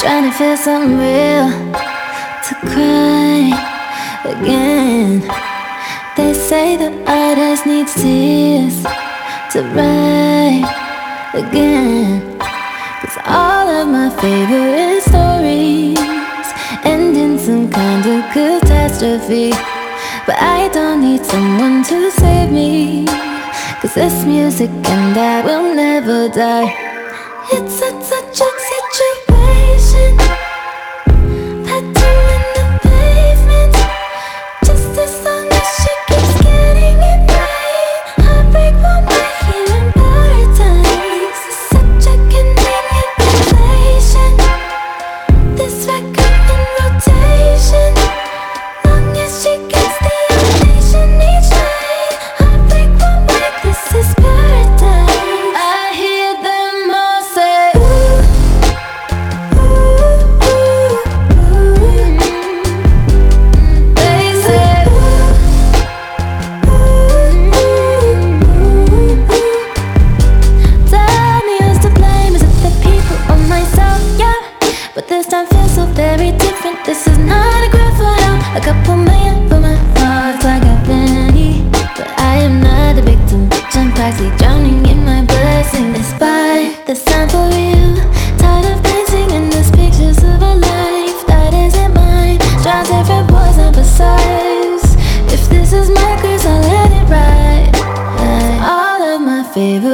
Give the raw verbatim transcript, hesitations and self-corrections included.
Trying to feel something real, to cry again. They say that artist needs tears to write again. Cause all of my favorite stories end in some kind of catastrophe. But I don't need someone to save me, cause this music and I will never die. It's such, such a situation, bathroom in the pavement. Just as long as she keeps getting it right, heartbreak won't break here in paradise. It's such a convenient relation, this record in rotation. Long as she gets the ovation each night, heartbreak won't break, this is paradise. I hear them all say ooh, ooh, ooh, ooh. They say ooh, ooh, ooh, ooh. Tell me who's to blame, is it the people or myself? Yeah, but this time feels so very different. This is not a grand photo, a couple million for my thoughts like a penny. But I am not a victim, jump backseat, drowning in my blessings. Despite the sound for you, tired of dancing in these pictures of a life that isn't mine. Trying different poison besides. If this is my curse, I'll let it ride. All of my favorite